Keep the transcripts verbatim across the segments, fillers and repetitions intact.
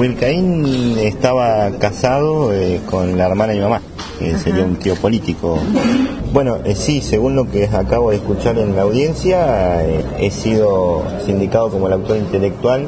Wilcaín estaba casado eh, con la hermana de mi mamá, que Ajá. sería un tío político. Bueno, eh, sí, según lo que acabo de escuchar en la audiencia, eh, he sido sindicado como el autor intelectual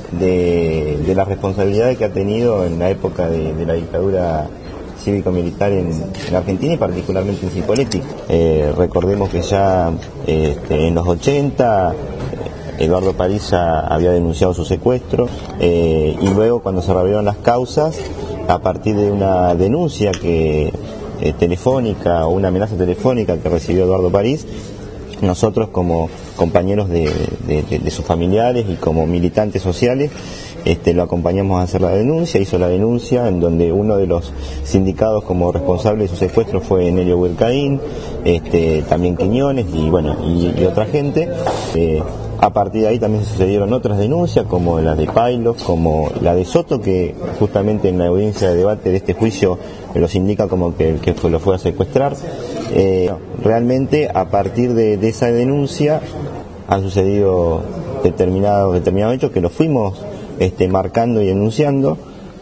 de, de las responsabilidades que ha tenido en la época de, de la dictadura cívico-militar en, en Argentina y particularmente en Cipolletti. Eh, recordemos que ya este, en los ochenta Eduardo París ya había denunciado su secuestro eh, y luego cuando se reabrieron las causas, a partir de una denuncia que eh, telefónica o una amenaza telefónica que recibió Eduardo París, nosotros como compañeros de, de, de, de sus familiares y como militantes sociales este, lo acompañamos a hacer la denuncia, hizo la denuncia en donde uno de los sindicados como responsable de su secuestro fue Nelio Wilcaín, este, también Quiñones y bueno y, y otra gente. Eh, A partir de ahí también se sucedieron otras denuncias, como la de Pailo, como la de Soto, que justamente en la audiencia de debate de este juicio los indica como que el que fue, lo fue a secuestrar. Eh, realmente, a partir de, de esa denuncia, han sucedido determinados, determinados hechos que los fuimos este, marcando y denunciando,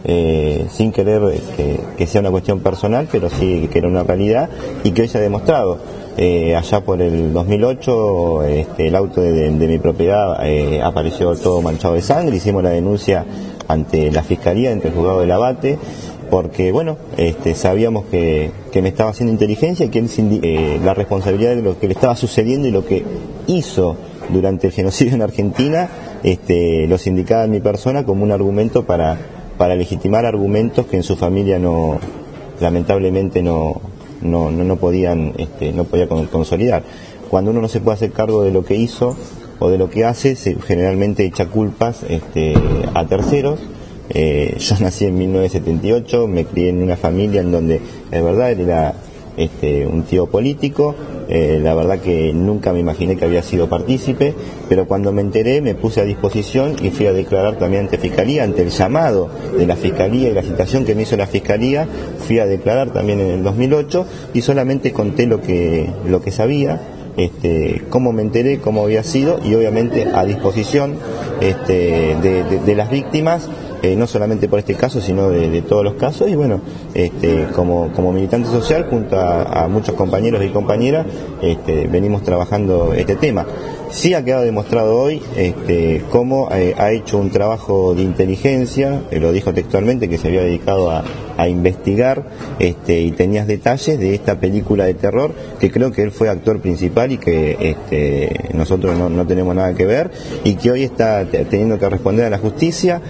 eh, sin querer que, que sea una cuestión personal, pero sí que era una realidad y que hoy se ha demostrado. Eh, allá por el dos mil ocho este, el auto de, de, de mi propiedad eh, apareció todo manchado de sangre, hicimos la denuncia ante la Fiscalía, ante el juzgado del Abate, porque bueno, este, sabíamos que, que me estaba haciendo inteligencia y que él, eh, la responsabilidad de lo que le estaba sucediendo y lo que hizo durante el genocidio en Argentina, este, lo sindicaba en mi persona como un argumento para, para legitimar argumentos que en su familia no, lamentablemente no no no, no podían este, no podía consolidar. Cuando uno no se puede hacer cargo de lo que hizo o de lo que hace, se generalmente echa culpas este, a terceros. Eh, yo nací en mil novecientos setenta y ocho, me crié en una familia en donde es verdad era este, un tío político, eh, la verdad que nunca me imaginé que había sido partícipe, pero cuando me enteré me puse a disposición y fui a declarar también ante Fiscalía, ante el llamado de la Fiscalía y la citación que me hizo la Fiscalía, fui a declarar también en el dos mil ocho y solamente conté lo que, lo que sabía, este, cómo me enteré, cómo había sido y obviamente a disposición este, de, de, de las víctimas. Eh, no solamente por este caso, sino de, de todos los casos, y bueno, este, como, como militante social, junto a, a muchos compañeros y compañeras, este, venimos trabajando este tema. Sí ha quedado demostrado hoy este, cómo eh, ha hecho un trabajo de inteligencia, eh, lo dijo textualmente, que se había dedicado a, a investigar este, y tenías detalles de esta película de terror, que creo que él fue actor principal y que este, nosotros no, no tenemos nada que ver, y que hoy está teniendo que responder a la justicia.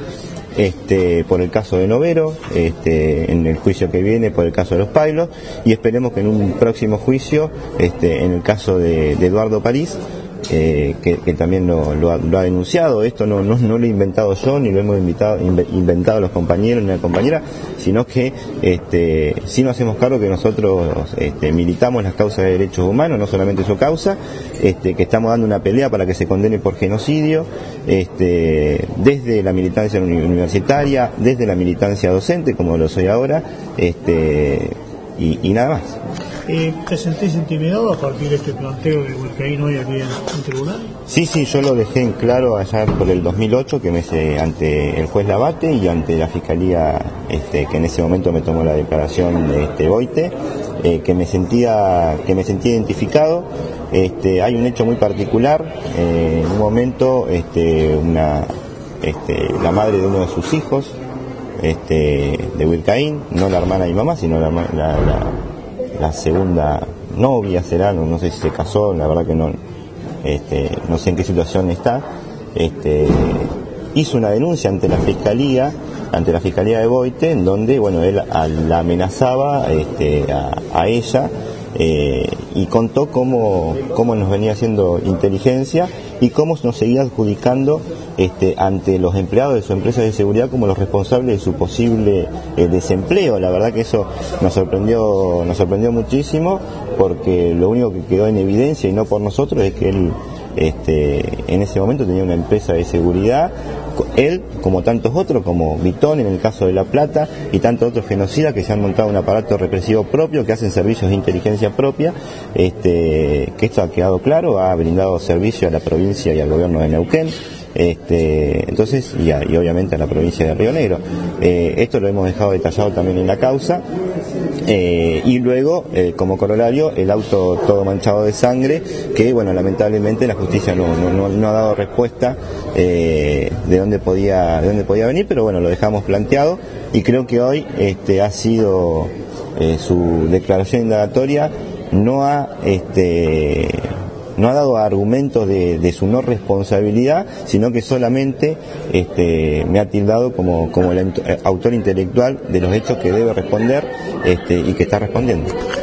Este, por el caso de Novero, este, en el juicio que viene por el caso de los Pailos, y esperemos que en un próximo juicio, este, en el caso de, de Eduardo París, eh, que, que también lo, lo, ha, lo ha denunciado. Esto no, no, no lo he inventado yo, ni lo hemos invitado, inventado los compañeros ni la compañera, sino que este, sí nos hacemos cargo que nosotros este, militamos las causas de derechos humanos, no solamente su causa, este, que estamos dando una pelea para que se condene por genocidio, este, desde la militancia universitaria, desde la militancia docente, como lo soy ahora, este, y, y nada más. Eh, ¿Te sentís intimidado a partir de este planteo de Wilcaín hoy aquí en el tribunal? Sí, sí, yo lo dejé en claro allá por el dos mil ocho, que me se, ante el juez Labate y ante la Fiscalía, este, que en ese momento me tomó la declaración de este Boite, eh, que me sentía que me sentía identificado. Este, hay un hecho muy particular, eh, en un momento este, una, este, la madre de uno de sus hijos, este, de Wilcaín, no la hermana de mi mamá, sino la, la, la la segunda novia será, no, no sé si se casó, la verdad que no, este, no sé en qué situación está, este, hizo una denuncia ante la Fiscalía, ante la Fiscalía de Boite, en donde, bueno, él a, la amenazaba este, a, a ella, eh, y contó cómo, cómo nos venía haciendo inteligencia y cómo nos seguía adjudicando este, ante los empleados de su empresa de seguridad como los responsables de su posible eh, desempleo. La verdad que eso nos sorprendió, nos sorprendió muchísimo, porque lo único que quedó en evidencia, y no por nosotros, es que él este, en ese momento tenía una empresa de seguridad, él, como tantos otros, como Vitón en el caso de La Plata, y tantos otros genocidas que se han montado un aparato represivo propio, que hacen servicios de inteligencia propia, este, que esto ha quedado claro, ha brindado servicio a la provincia y al gobierno de Neuquén, Este, entonces, y, a, y obviamente a la provincia de Río Negro. Eh, esto lo hemos dejado detallado también en la causa. Eh, y luego, eh, como corolario, el auto todo manchado de sangre, que bueno, lamentablemente la justicia no, no, no, no ha dado respuesta eh, de dónde podía, de dónde podía venir, pero bueno, lo dejamos planteado y creo que hoy este, ha sido eh, su declaración indagatoria, no ha este no ha dado argumentos de, de su no responsabilidad, sino que solamente este, me ha tildado como, como el autor intelectual de los hechos que debe responder este, y que está respondiendo.